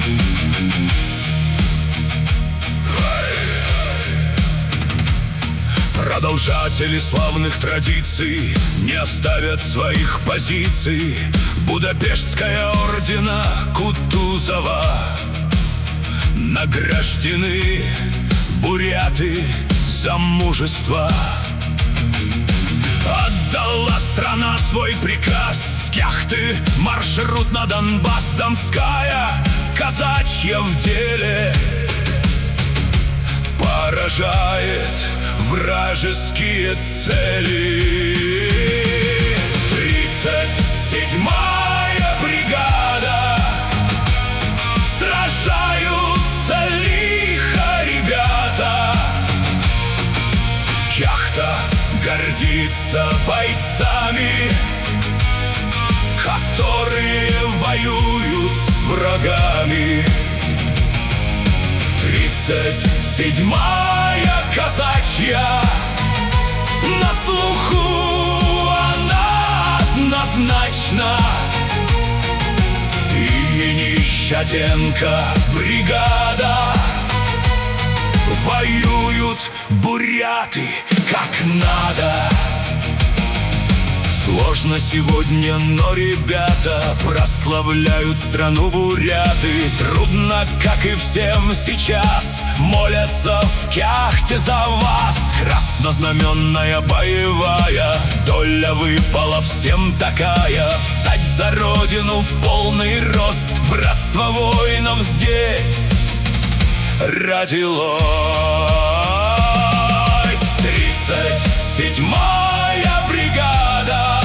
Продолжатели славных традиций не оставят своих позиций. Будапештская ордена Кутузова награждены буряты за мужество. Отдала страна свой приказ с Кяхты, маршрут на Донбасс. Донская казачья в деле поражает вражеские цели. 37-я бригада, сражаются лихо ребята. Кяхта гордится бойцами, которые воюют с врагами. 37-я казачья, на слуху она однозначно. Имени Щаденко бригада, воюют буряты как надо. Сложно сегодня, но ребята прославляют страну буряты. Трудно, как и всем сейчас, молятся в Кяхте за вас. Краснознаменная боевая доля выпала всем такая. Встать за родину в полный рост, братство воинов здесь родилось. 37-я бригада,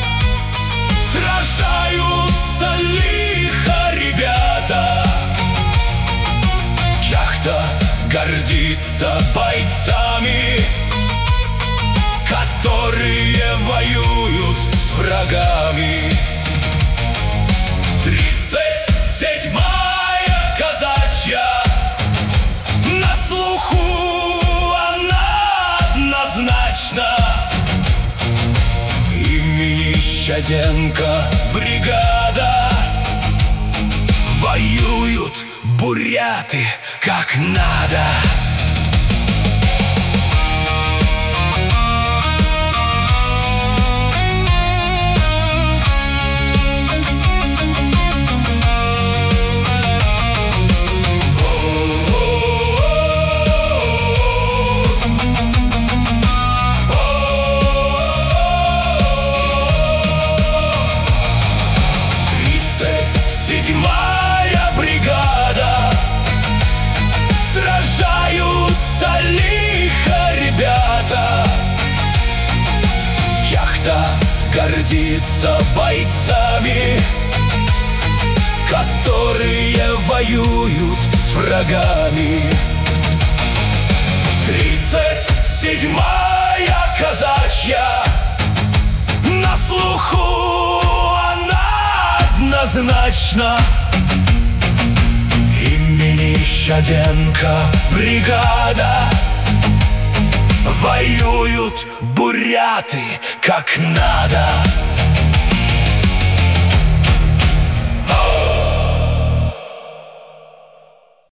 сражаются лихо ребята. Кяхта гордится бойцами, которые воюют с врагами. 37-я казачья, на слуху она однозначно. Имени Щаденко бригада, воюют буряты как надо. Седьмая бригада, сражаются лихо ребята. Кяхта гордится бойцами, которые воюют с врагами. 37-я казачья, на слуху однозначно. Имени Щаденко бригада, воюют буряты как надо.